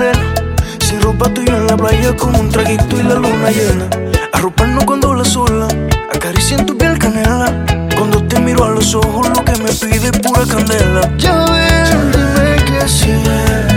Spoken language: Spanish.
arena, sin ropa tú y yo en la playa con un traguito y la luna llena. Arroparnos cuando la sola acaricia en tu piel canela. Cuando te miro a los ojos lo que me pide es pura candela. Ya ves, dime que sí.